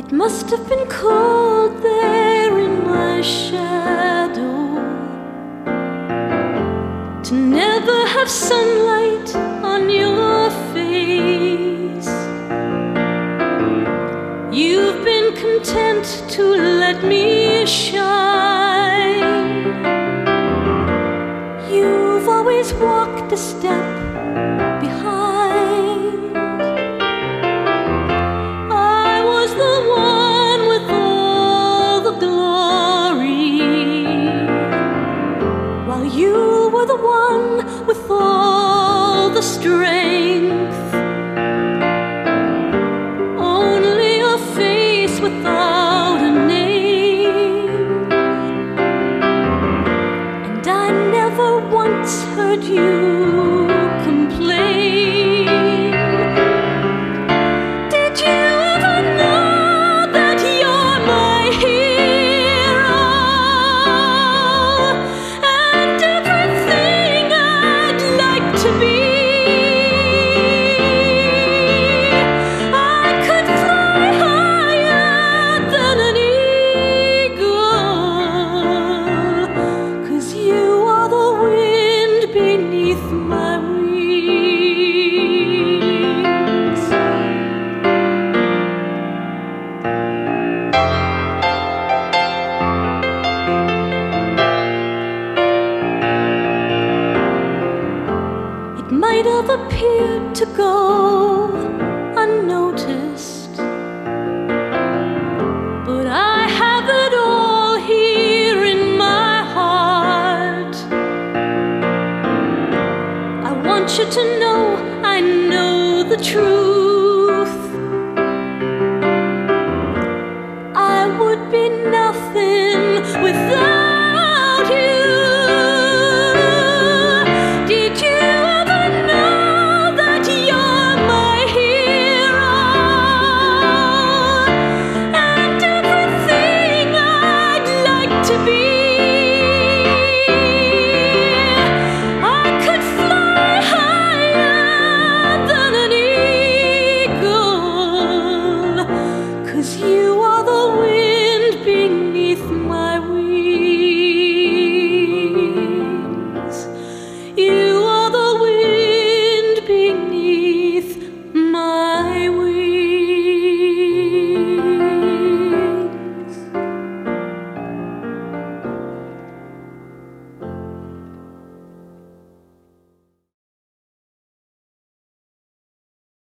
It must have been cold there in my shadow to never have sunlight on your face. You've been content to let me shine. You've always walked a step behind. I was the one with all the glory, while you were the one with all the strength. Only a face without a name, and I never once heard you complain. Did you ever know that you're my hero and everything I'd like to be? I could fly higher than an eagle, 'cause you are the wind beneath my wings. It might have appeared to go unnoticed, but I have it all here in my heart. I want you to know I know the truth.